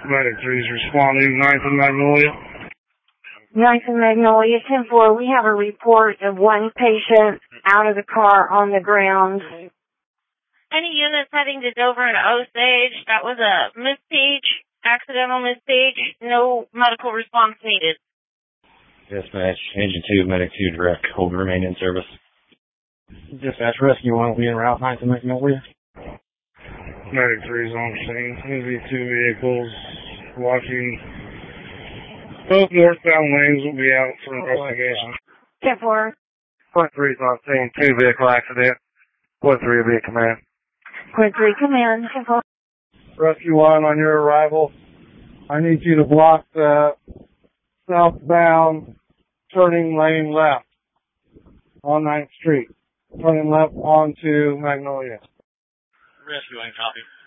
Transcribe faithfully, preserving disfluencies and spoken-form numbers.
Medic three's responding, ninth and Magnolia. ninth and Magnolia, ten four, we have a report of one patient out of the car on the ground. Any units heading to Dover and Osage? That was a mispage, accidental mispage, no medical response needed. Dispatch, Engine two, Medic two, direct, hold remain in service. Dispatch, Rescue one will be en route, ninth and Magnolia. Medic three's on scene. N V two vehicles watching. Both northbound lanes will be out for investigation. ten four. Point three's on scene. Two vehicle accident. Point three will be at command. Point three, command. ten four. Rescue one, on your arrival, I need you to block the southbound turning lane left on ninth Street. Turning left onto Magnolia. Rescue one, copy.